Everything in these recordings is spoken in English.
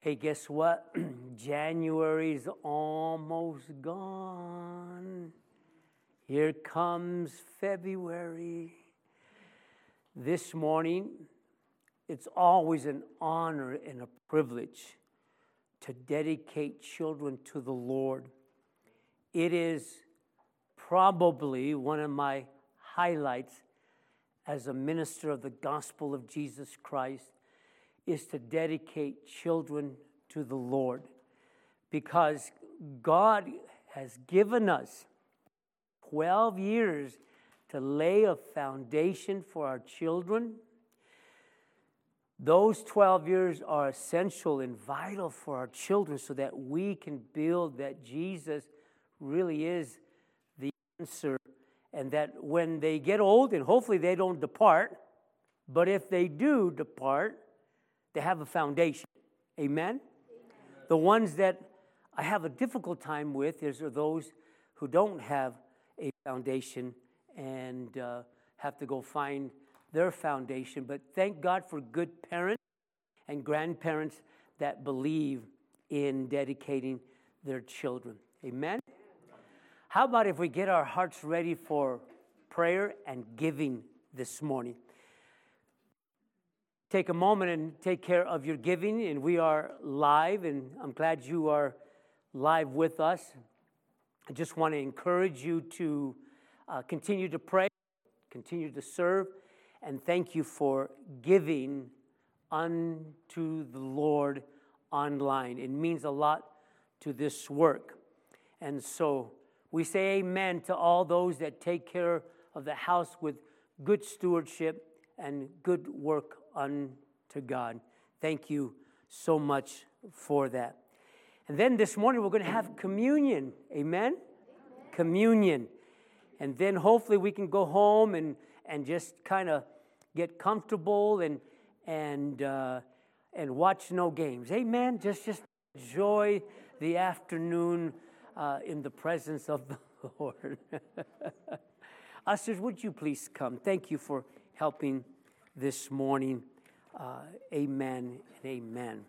Hey, guess what? January's almost gone. Here comes February. This morning, it's always an honor and a privilege to dedicate children to the Lord. It is probably one of my highlights as a minister of the gospel of Jesus Christ is to dedicate children to the Lord, because God has given us 12 years to lay a foundation for our children. Those 12 years are essential and vital for our children so that we can build that Jesus really is the answer, and that when they get old, and hopefully they don't depart, but if they do depart, they have a foundation. Amen? The ones that I have a difficult time with are those who don't have a foundation and have to go find their foundation. But thank God for good parents and grandparents that believe in dedicating their children. Amen? How about if we get our hearts ready for prayer and giving this morning? Take a moment and take care of your giving, and we are live, and I'm glad you are live with us. I just want to encourage you to continue to pray, continue to serve, and thank you for giving unto the Lord online. It means a lot to this work. And so we say amen to all those that take care of the house with good stewardship and good work unto God. Thank you so much for that. And then this morning we're going to have communion. Amen? Communion. And then hopefully we can go home and just kind of get comfortable and watch no games. Amen? Just enjoy the afternoon in the presence of the Lord. Ushers, would you please come? Thank you for helping this morning. Amen and amen.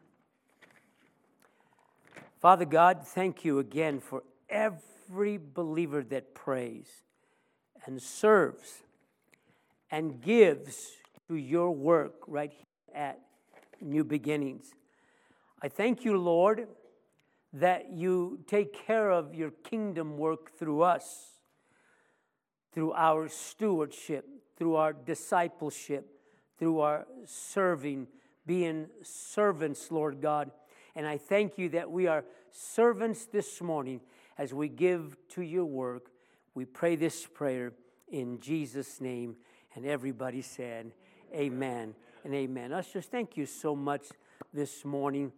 Father God, thank you again for every believer that prays and serves and gives to your work right here at New Beginnings. I thank you, Lord, that you take care of your kingdom work through us, through our stewardship, through our discipleship, through our serving, being servants, Lord God. And I thank you that we are servants this morning as we give to your work. We pray this prayer in Jesus' name. And everybody said, amen and amen. Ushers, thank you so much this morning.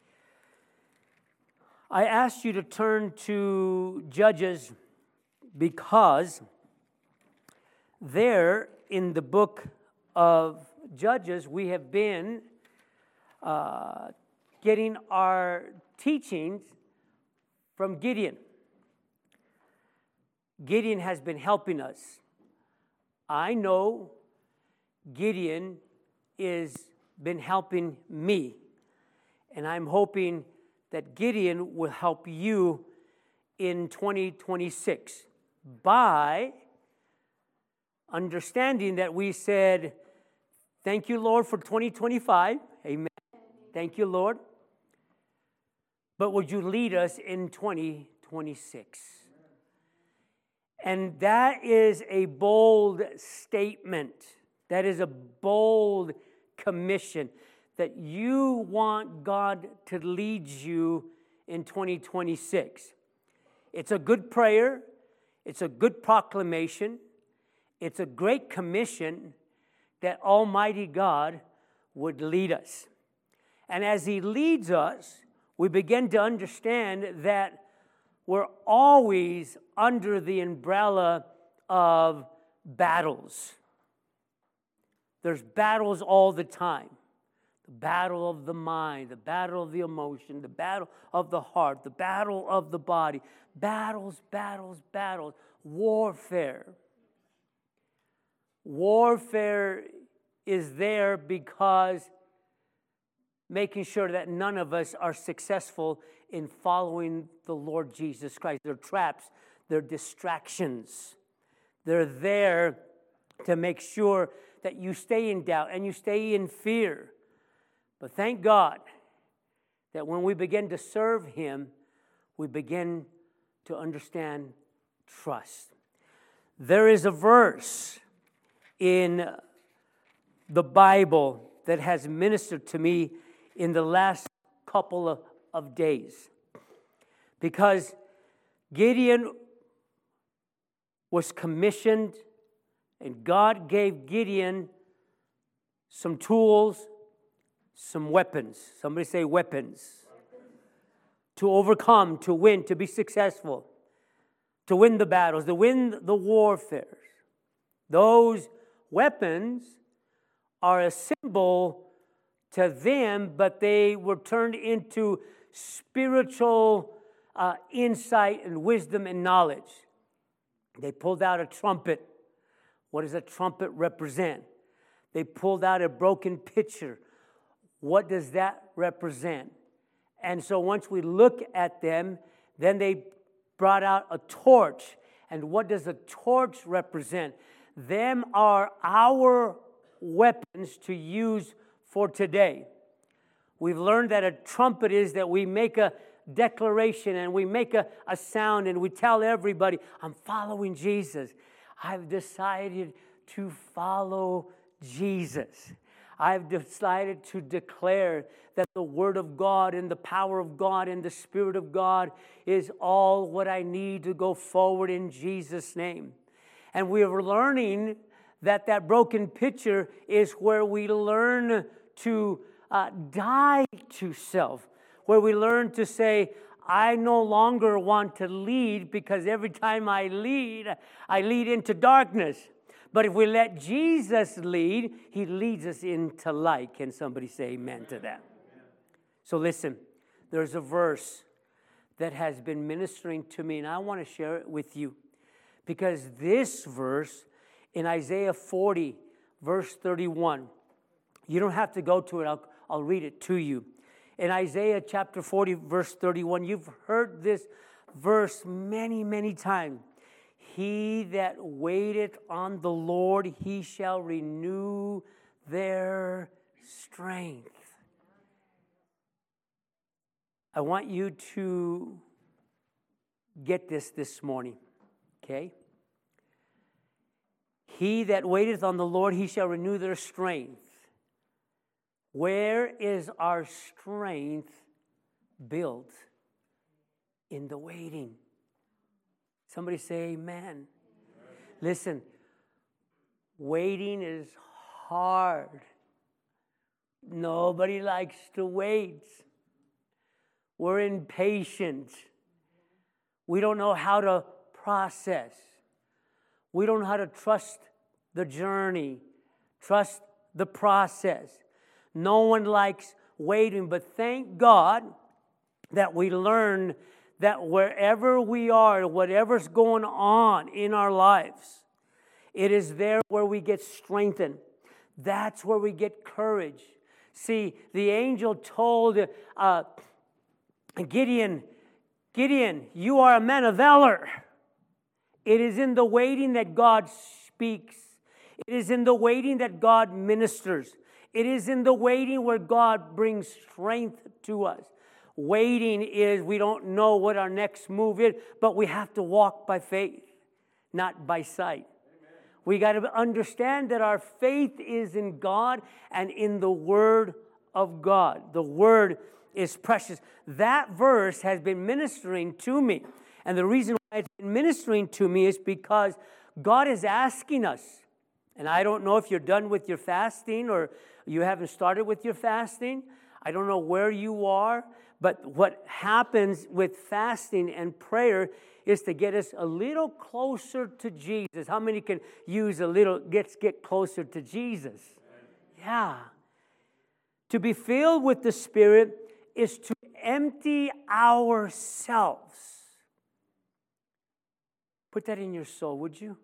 I asked you to turn to Judges because there in the book of Judges, we have been getting our teachings from Gideon. Gideon has been helping us. I know Gideon has been helping me, and I'm hoping that Gideon will help you in 2026 by understanding that we said, thank you, Lord, for 2025. Amen. Thank you, Lord. But would you lead us in 2026? And that is a bold statement. That is a bold commission that you want God to lead you in 2026. It's a good prayer. It's a good proclamation. It's a great commission that Almighty God would lead us. And as He leads us, we begin to understand that we're always under the umbrella of battles. There's battles all the time. The battle of the mind, the battle of the emotion, the battle of the heart, the battle of the body. Battles, battles, battles. Warfare. Warfare is there because making sure that none of us are successful in following the Lord Jesus Christ. They're traps, they're distractions. They're there to make sure that you stay in doubt and you stay in fear. But thank God that when we begin to serve Him, we begin to understand trust. There is a verse in the Bible that has ministered to me in the last couple of days. Because Gideon was commissioned, and God gave Gideon some tools, some weapons. Somebody say weapons. To overcome, to win, to be successful, to win the battles, to win the warfare. Those weapons are a symbol to them, but they were turned into spiritual insight and wisdom and knowledge. They pulled out a trumpet. What does a trumpet represent? They pulled out a broken pitcher. What does that represent? And so once we look at them, then they brought out a torch. And what does a torch represent? Them are our weapons to use for today. We've learned that a trumpet is that we make a declaration and we make a sound and we tell everybody, I'm following Jesus. I've decided to follow Jesus. I've decided to declare that the Word of God and the power of God and the Spirit of God is all what I need to go forward in Jesus' name. And we are learning that that broken pitcher is where we learn to die to self, where we learn to say, I no longer want to lead because every time I lead into darkness. But if we let Jesus lead, He leads us into light. Can somebody say amen to that? So listen, there's a verse that has been ministering to me, and I want to share it with you. Because this verse in Isaiah 40, verse 31, you don't have to go to it, I'll read it to you. In Isaiah chapter 40, verse 31, you've heard this verse many, many times. He that waiteth on the Lord, He shall renew their strength. I want you to get this morning, okay? He that waiteth on the Lord, He shall renew their strength. Where is our strength built? In the waiting. Somebody say amen. Listen, waiting is hard. Nobody likes to wait. We're impatient. We don't know how to process. We don't know how to trust the journey, trust the process. No one likes waiting, but thank God that we learn that wherever we are, whatever's going on in our lives, it is there where we get strengthened. That's where we get courage. See, the angel told Gideon, you are a man of valor. It is in the waiting that God speaks. It is in the waiting that God ministers. It is in the waiting where God brings strength to us. Waiting is we don't know what our next move is, but we have to walk by faith, not by sight. Amen. We got to understand that our faith is in God and in the Word of God. The Word is precious. That verse has been ministering to me. And the reason why it's been ministering to me is because God is asking us, and I don't know if you're done with your fasting or you haven't started with your fasting. I don't know where you are, but what happens with fasting and prayer is to get us a little closer to Jesus. How many can use a little, get closer to Jesus? Yeah. To be filled with the Spirit is to empty ourselves. Put that in your soul, would you?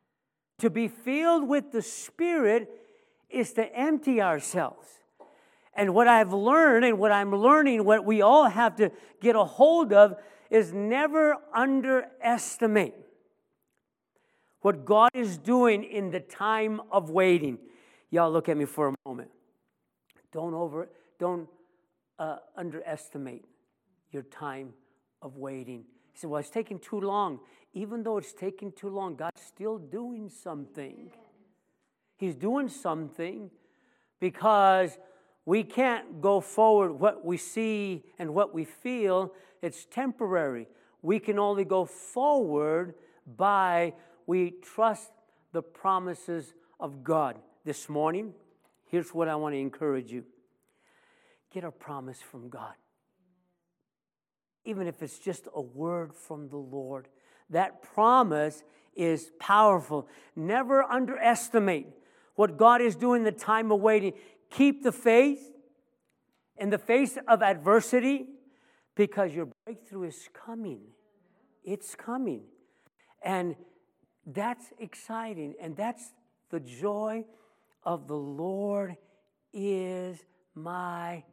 To be filled with the Spirit is to empty ourselves. And what I've learned and what I'm learning, what we all have to get a hold of, is never underestimate what God is doing in the time of waiting. Y'all look at me for a moment. Don't underestimate your time of waiting. He said, well, it's taking too long. Even though it's taking too long, God's still doing something. He's doing something because we can't go forward what we see and what we feel. It's temporary. We can only go forward by we trust the promises of God. This morning, here's what I want to encourage you. Get a promise from God. Even if it's just a word from the Lord. That promise is powerful. Never underestimate what God is doing in the time of waiting. Keep the faith in the face of adversity because your breakthrough is coming. It's coming. And that's exciting. And that's the joy of the Lord is my.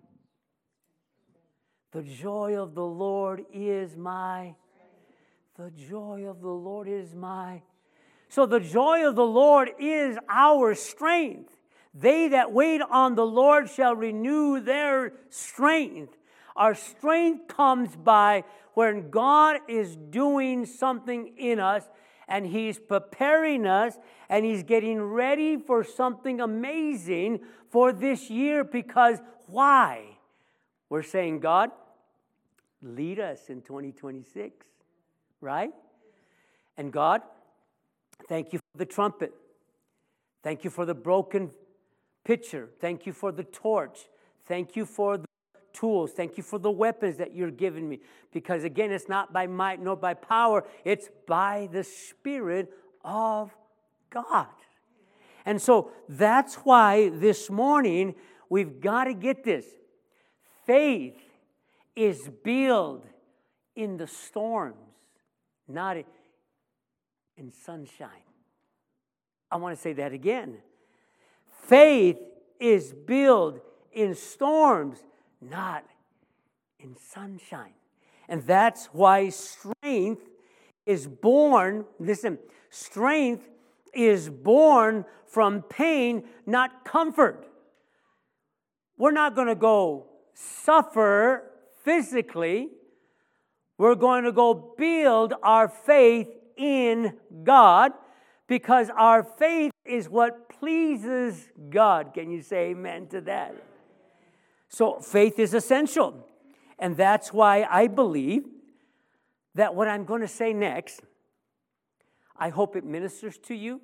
The joy of the Lord is my. The joy of the Lord is my. So the joy of the Lord is our strength. They that wait on the Lord shall renew their strength. Our strength comes by when God is doing something in us and He's preparing us and He's getting ready for something amazing for this year. Because why? We're saying, God, lead us in 2026, right? And God, thank you for the trumpet. Thank you for the broken pitcher. Thank you for the torch. Thank you for the tools. Thank you for the weapons that you're giving me. Because again, it's not by might nor by power. It's by the Spirit of God. And so that's why this morning we've got to get this. Faith is built in the storms, not in sunshine. I want to say that again. Faith is built in storms, not in sunshine. And that's why strength is born. Listen, strength is born from pain, not comfort. We're not going to go suffer physically. We're going to go build our faith in God because our faith is what pleases God. Can you say amen to that? So faith is essential. And that's why I believe that what I'm going to say next, I hope it ministers to you.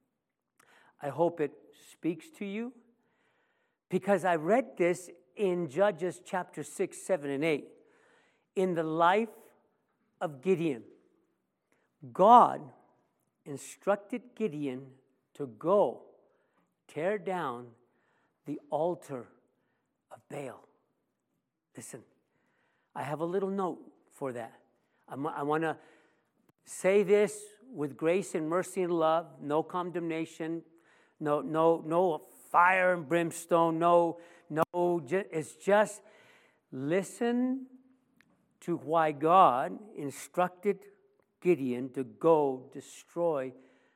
I hope it speaks to you. Because I read this in Judges chapter 6, 7, and 8. In the life of Gideon, God instructed Gideon to go tear down the altar of Baal. Listen, I have a little note for that. I want to say this with grace and mercy and love, no condemnation, no fire and brimstone, it's just listen to why God instructed Gideon to go destroy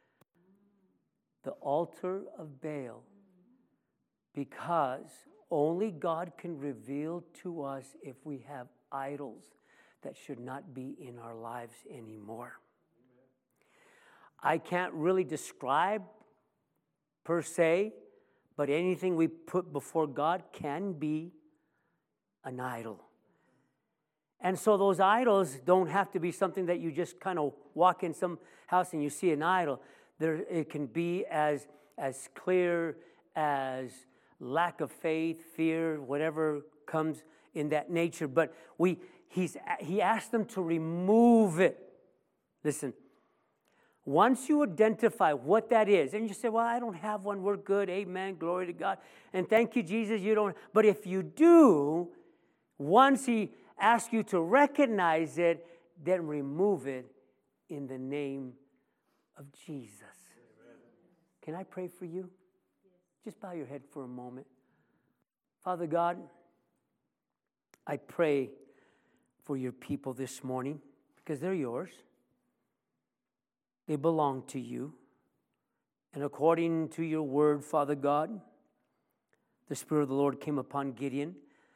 the altar of Baal, because only God can reveal to us if we have idols that should not be in our lives anymore. I can't really describe per se, but anything we put before God can be an idol. And so those idols don't have to be something that you just kind of walk in some house and you see an idol. It can be as clear as lack of faith, fear, whatever comes in that nature. But he asked them to remove it. Listen, once you identify what that is, and you say, well, I don't have one, we're good, amen, glory to God, and thank you, Jesus, you don't. But if you do, once he asks you to recognize it, then remove it in the name of Jesus. Amen. Can I pray for you? Just bow your head for a moment. Father God, I pray for your people this morning because they're yours. They belong to you. And according to your word, Father God, the Spirit of the Lord came upon Gideon.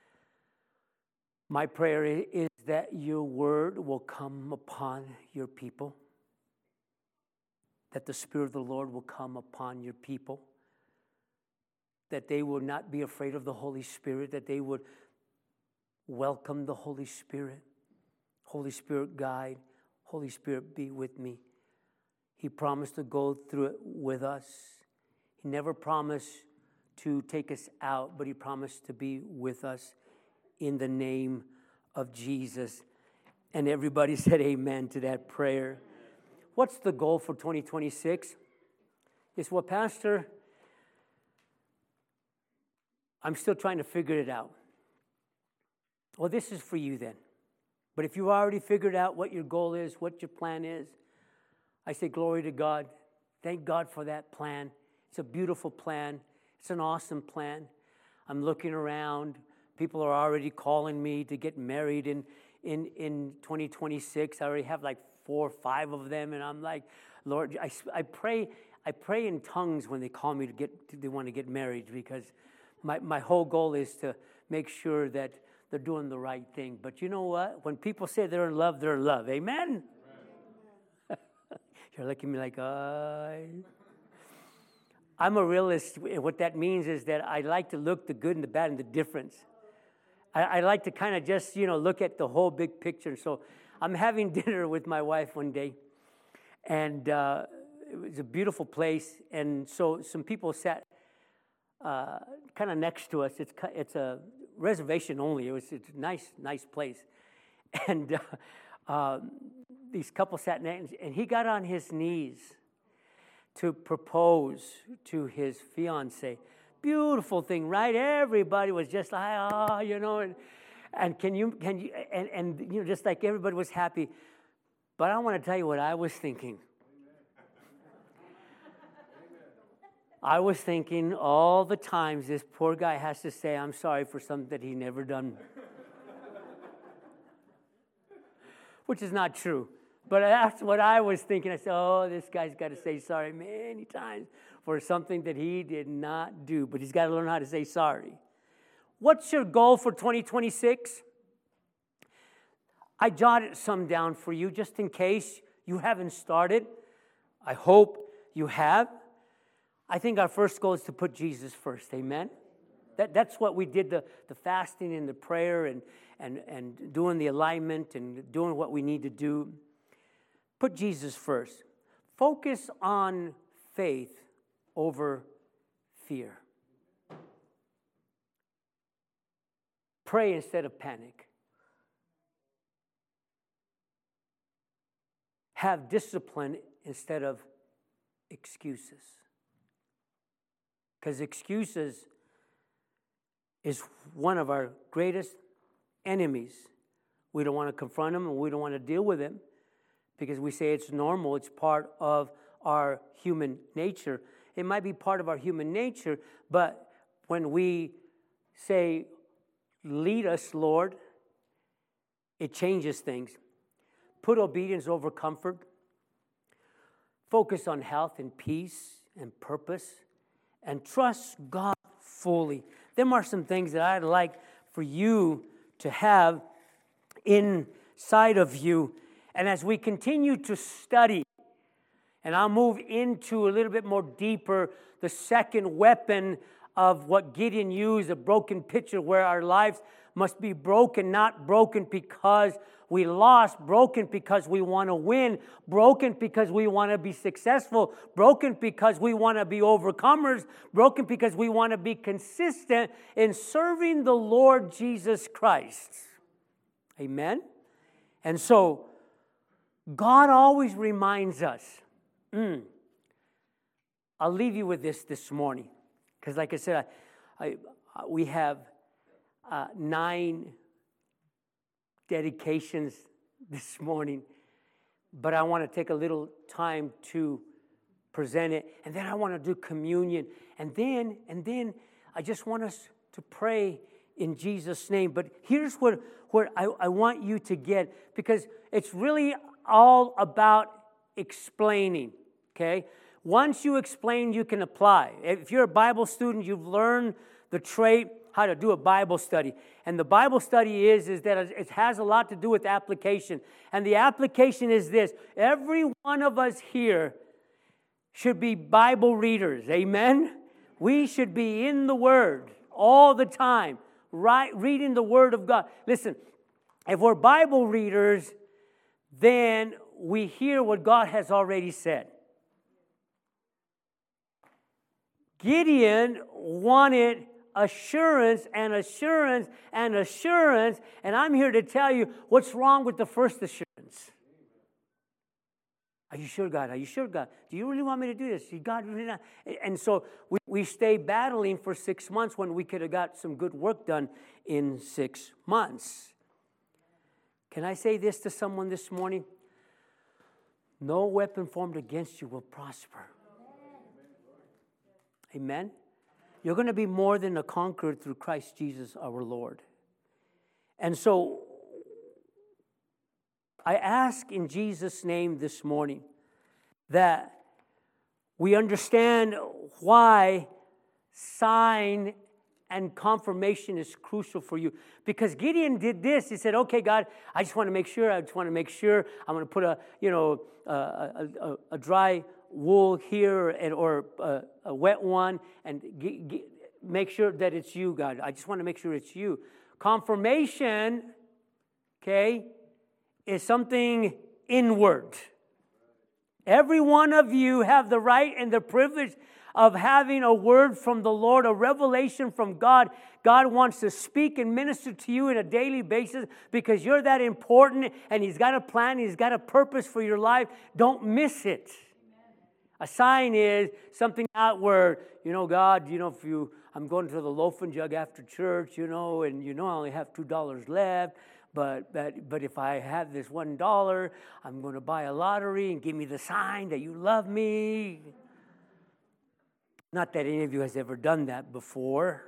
My prayer is that your word will come upon your people, that the Spirit of the Lord will come upon your people, that they will not be afraid of the Holy Spirit, that they would welcome the Holy Spirit. Holy Spirit, guide. Holy Spirit, be with me. He promised to go through it with us. He never promised to take us out, but he promised to be with us in the name of Jesus. And everybody said amen to that prayer. What's the goal for 2026? It's, well, Pastor, I'm still trying to figure it out. Well, this is for you then. But if you've already figured out what your goal is, what your plan is, I say glory to God. Thank God for that plan. It's a beautiful plan. It's an awesome plan. I'm looking around. People are already calling me to get married in 2026. I already have like 4 or 5 of them, and I'm like, Lord, I pray in tongues when they call me they want to get married, because my whole goal is to make sure that they're doing the right thing. But you know what? When people say they're in love, they're in love. Amen? You're looking at me like, I'm a realist. What that means is that I like to look the good and the bad and the difference. I like to kind of just, look at the whole big picture. So I'm having dinner with my wife one day, and it was a beautiful place. And so some people sat kind of next to us. It's a reservation only. It's a nice place. And these couples sat next, and he got on his knees to propose to his fiancée. Beautiful thing, right? Everybody was just like, and can you just like everybody was happy. But I want to tell you what I was thinking. I was thinking all the times this poor guy has to say, I'm sorry for something that he never done. Which is not true. But that's what I was thinking. I said, this guy's got to say sorry many times for something that he did not do. But he's got to learn how to say sorry. What's your goal for 2026? I jotted some down for you just in case you haven't started. I hope you have. I think our first goal is to put Jesus first. Amen? That's what we did, the fasting and the prayer and doing the alignment and doing what we need to do. Put Jesus first. Focus on faith over fear. Pray instead of panic. Have discipline instead of excuses. Because excuses is one of our greatest enemies. We don't want to confront them, and we don't want to deal with them because we say it's normal, it's part of our human nature. It might be part of our human nature, but when we say, lead us, Lord, it changes things. Put obedience over comfort. Focus on health and peace and purpose. And trust God fully. Them are some things that I'd like for you to have inside of you. And as we continue to study, and I'll move into a little bit more deeper, the second weapon of what Gideon used, a broken picture where our lives must be broken, not broken because we lost, broken because we want to win, broken because we want to be successful, broken because we want to be overcomers, broken because we want to be consistent in serving the Lord Jesus Christ. Amen? And so, God always reminds us. I'll leave you with this morning. Because like I said, we have 9 dedications this morning. But I want to take a little time to present it. And then I want to do communion. And then I just want us to pray in Jesus' name. But here's where I want you to get, because it's really all about explaining, okay? Once you explain, you can apply. If you're a Bible student, you've learned the trait how to do a Bible study. And the Bible study is that it has a lot to do with application. And the application is this: every one of us here should be Bible readers. Amen? We should be in the Word all the time, right? Reading the Word of God. Listen, if we're Bible readers, then we hear what God has already said. Gideon wanted assurance and assurance and assurance, and I'm here to tell you what's wrong with the first assurance. Are you sure, God? Are you sure, God? Do you really want me to do this? God, really not? And so we stay battling for 6 months when we could have got some good work done in 6 months. Can I say this to someone this morning? No weapon formed against you will prosper. Amen? You're going to be more than a conqueror through Christ Jesus our Lord. And so I ask in Jesus' name this morning that we understand why sign and confirmation is crucial for you. Because Gideon did this. He said, okay, God, I just want to make sure. I'm going to put a dry wool here or a wet one and make sure that it's you, God. I just want to make sure it's you. Confirmation, okay, is something inward. Every one of you have the right and the privilege of having a word from the Lord, a revelation from God. God wants to speak and minister to you on a daily basis because you're that important, and He's got a plan, He's got a purpose for your life. Don't miss it. A sign is something outward. God, if I'm going to the loaf and jug after church, and I only have $2 left. But if I have this $1, I'm going to buy a lottery and give me the sign that you love me. Not that any of you has ever done that before.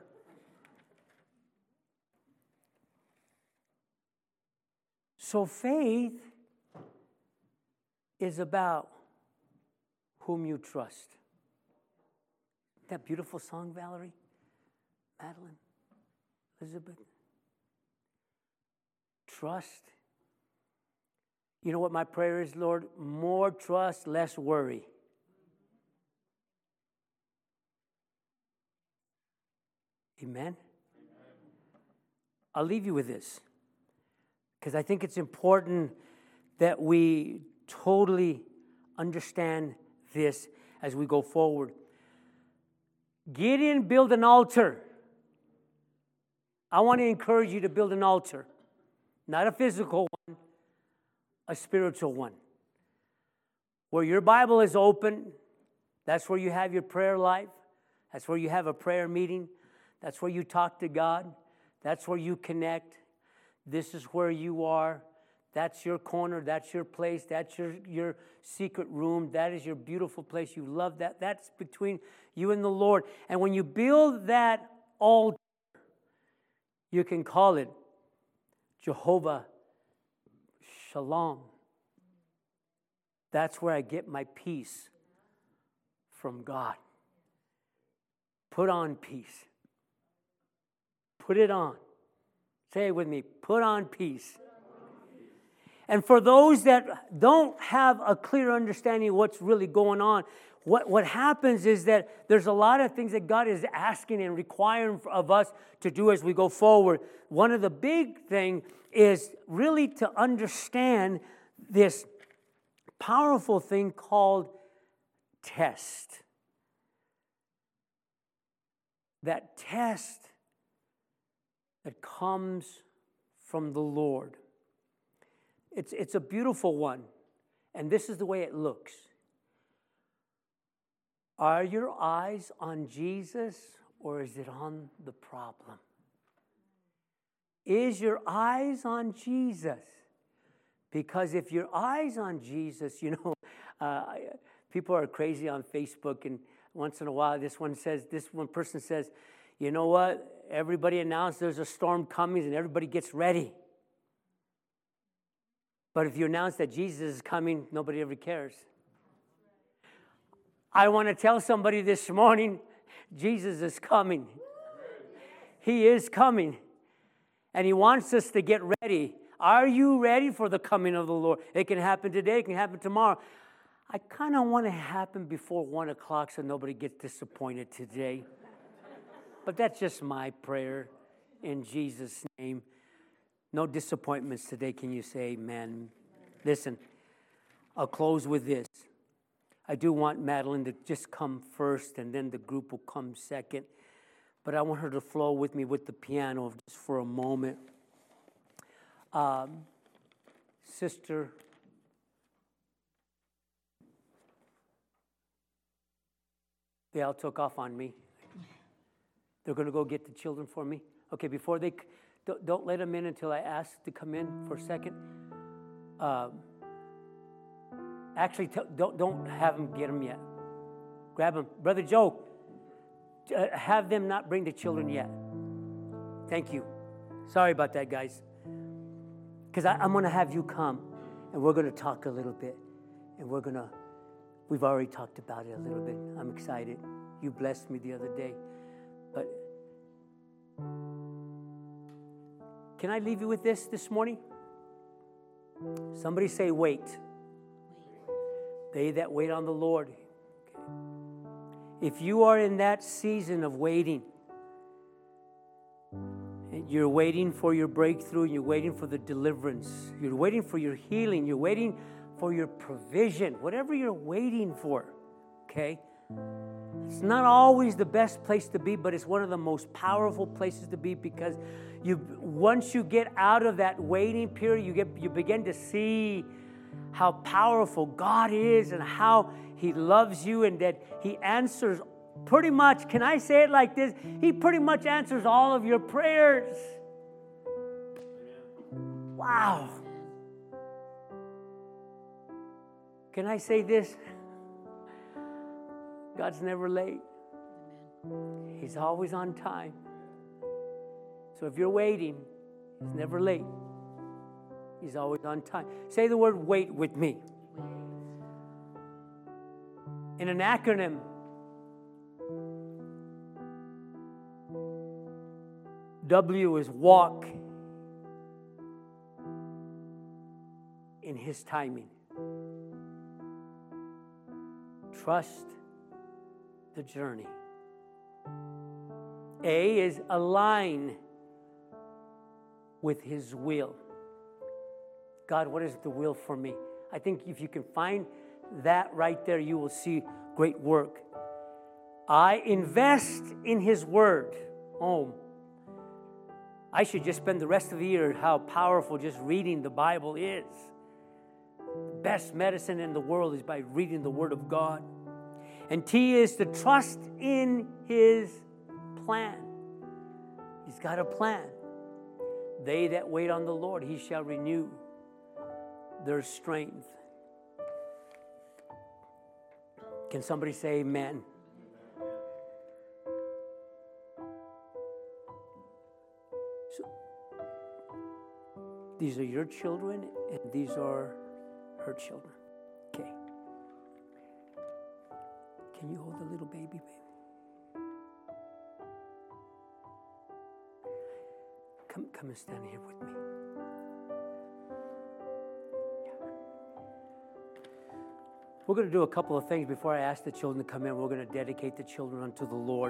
So faith is about whom you trust. That beautiful song, Valerie, Madeline, Elizabeth. Trust. You know what my prayer is, Lord? More trust, less worry. Amen? I'll leave you with this, because I think it's important that we totally understand this as we go forward. Gideon built an altar. I want to encourage you to build an altar. Not a physical one, a spiritual one. Where your Bible is open, that's where you have your prayer life. That's where you have a prayer meeting. That's where you talk to God. That's where you connect. This is where you are. That's your corner. That's your place. That's your secret room. That is your beautiful place. You love that. That's between you and the Lord. And when you build that altar, you can call it Jehovah Shalom. That's where I get my peace from God. Put on peace. Put it on. Say it with me. Put on peace. And for those that don't have a clear understanding of what's really going on, what happens is that there's a lot of things that God is asking and requiring of us to do as we go forward. One of the big things is really to understand this powerful thing called test. That test that comes from the Lord. It's a beautiful one, and this is the way it looks. Are your eyes on Jesus, or is it on the problem? Is your eyes on Jesus? Because if your eyes on Jesus, people are crazy on Facebook, and once in a while this one person says, You know what? Everybody announced there's a storm coming and everybody gets ready. But if you announce that Jesus is coming, nobody ever cares. I want to tell somebody this morning, Jesus is coming. He is coming. And He wants us to get ready. Are you ready for the coming of the Lord? It can happen today. It can happen tomorrow. I kind of want it to happen before 1 o'clock so nobody gets disappointed today. But that's just my prayer in Jesus' name. No disappointments today. Can you say amen? Listen, I'll close with this. I do want Madeline to just come first, and then the group will come second. But I want her to flow with me with the piano just for a moment. Sister, they all took off on me. They're going to go get the children for me. Okay, before they, don't let them in until I ask to come in for a second. Actually, don't have them get them yet. Grab them. Brother Joe, have them not bring the children yet. Thank you. Sorry about that, guys. Because I'm going to have you come, and we're going to talk a little bit. And we've already talked about it a little bit. I'm excited. You blessed me the other day. But can I leave you with this morning? Somebody say, wait. They that wait on the Lord. Okay. If you are in that season of waiting, and you're waiting for your breakthrough, and you're waiting for the deliverance, you're waiting for your healing, you're waiting for your provision, whatever you're waiting for, okay? It's not always the best place to be, but it's one of the most powerful places to be, because once you get out of that waiting period, you begin to see how powerful God is and how He loves you, and that He answers pretty much, can I say it like this? He pretty much answers all of your prayers. Wow. Can I say this? God's never late. He's always on time. So if you're waiting, He's never late. He's always on time. Say the word wait with me. In an acronym, W is walk in His timing. Trust the journey. A is align with His will. God, what is the will for me? I think if you can find that right there, you will see great work. I invest in His Word. Oh, I should just spend the rest of the year how powerful just reading the Bible is. The best medicine in the world is by reading the Word of God. And T is to trust in His plan. He's got a plan. They that wait on the Lord, He shall renew their strength. Can somebody say amen? So, these are your children, and these are her children. Okay. Can you hold the little baby, baby? Come and stand here with me. We're going to do a couple of things before I ask the children to come in. We're going to dedicate the children unto the Lord.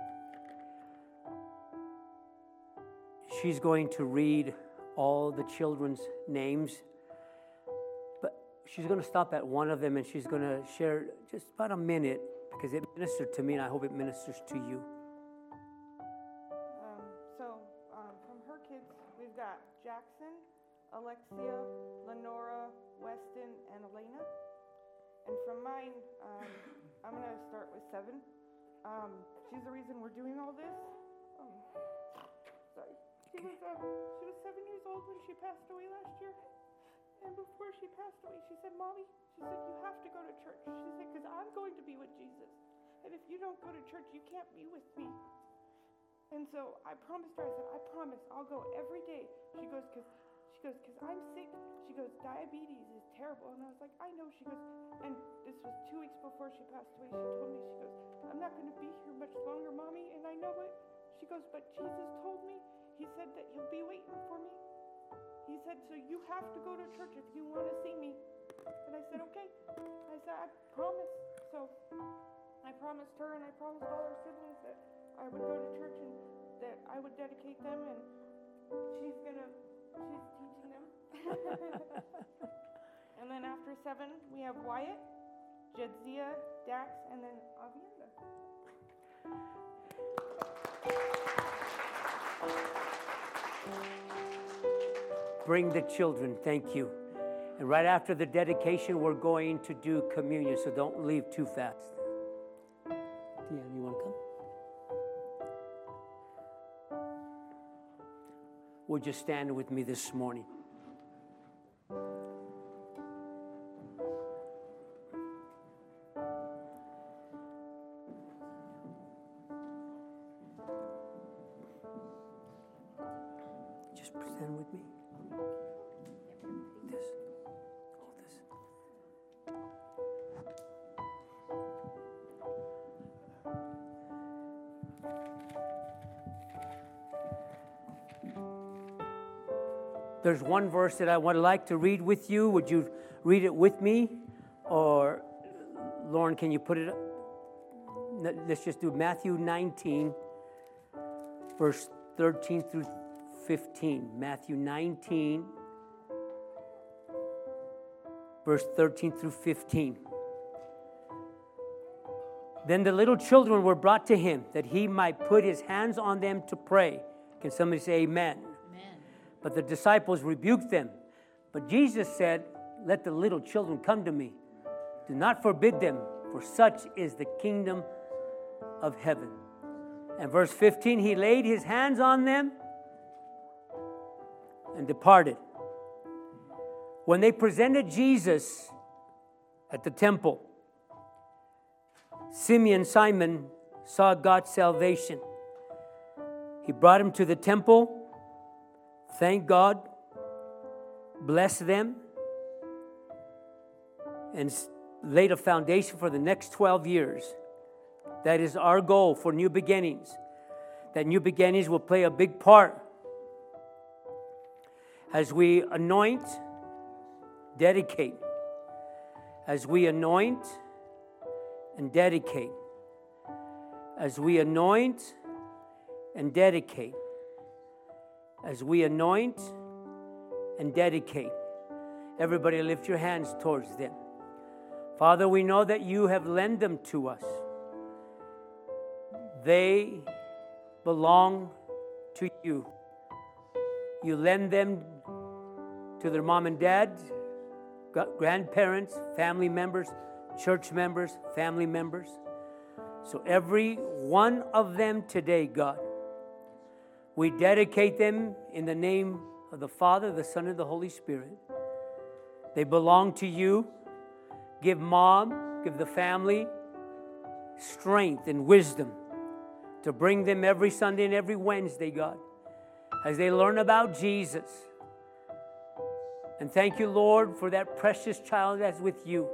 She's going to read all the children's names, but she's going to stop at one of them, and she's going to share just about a minute, because it ministered to me, and I hope it ministers to you. From her kids, we've got Jackson, Alexia, Lenora, Weston, and Elena. And from mine, I'm going to start with 7. She's the reason we're doing all this. Sorry. She was 7 years old when she passed away last year. And before she passed away, she said, Mommy, she said, you have to go to church. She said, because I'm going to be with Jesus. And if you don't go to church, you can't be with me. And so I promised her, I said, I promise, I'll go every day. She goes, because I'm sick. She goes, diabetes is terrible. And I was like, I know. She goes, and this was 2 weeks before she passed away. She told me, she goes, I'm not going to be here much longer, Mommy, and I know it. She goes, but Jesus told me, he said that he'll be waiting for me. He said, so you have to go to church if you want to see me. And I said, okay. I said, I promise. So I promised her and I promised all her siblings that I would go to church and that I would dedicate them, and she's teaching them. And then after 7, we have Wyatt, Jadzia, Dax, and then Avienda. Bring the children, thank you. And right after the dedication, we're going to do communion, so don't leave too fast. Deanne, you want to come? Would you stand with me this morning? Just stand with me. This. Hold this. There's one verse that I would like to read with you. Would you read it with me? Or, Lauren, can you put it up? Let's just do Matthew 19, verse 13 through 15. Matthew 19, verse 13 through 15. Then the little children were brought to him, that he might put his hands on them to pray. Can somebody say amen? But the disciples rebuked them. But Jesus said, let the little children come to me. Do not forbid them, for such is the kingdom of heaven. And verse 15, he laid his hands on them and departed. When they presented Jesus at the temple, Simon saw God's salvation. He brought him to the temple, thanked God, blessed them, and laid a foundation for the next 12 years. That is our goal for New Beginnings. That New Beginnings will play a big part as we anoint, dedicate. As we anoint and dedicate. As we anoint and dedicate. As we anoint and dedicate. Everybody lift your hands towards them. Father, we know that you have lent them to us. They belong to you. You lend them to their mom and dad, grandparents, family members, church members, family members. So every one of them today, God, we dedicate them in the name of the Father, the Son, and the Holy Spirit. They belong to you. Give mom, give the family strength and wisdom to bring them every Sunday and every Wednesday, God, as they learn about Jesus. And thank you, Lord, for that precious child that's with you.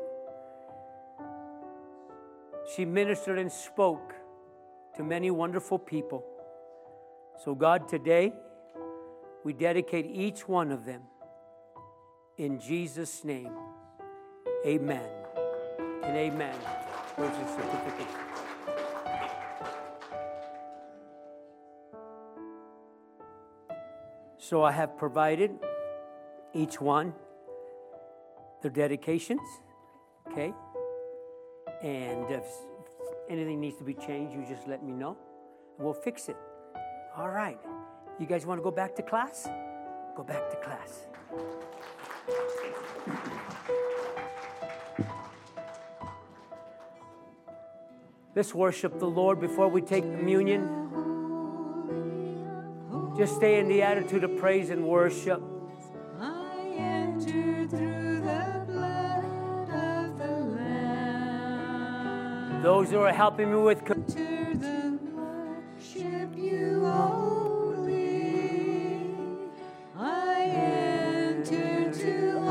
She ministered and spoke to many wonderful people. So, God, today, we dedicate each one of them in Jesus' name. Amen and amen. Where's the certificate? So I have provided each one their dedications, okay? And if anything needs to be changed, you just let me know, and we'll fix it. All right. You guys want to go back to class? Go back to class. Let's worship the Lord before we take communion. Just stay in the attitude of praise and worship. I enter through the blood of the Lamb. Those who are helping me with To the Lord, worship you, oh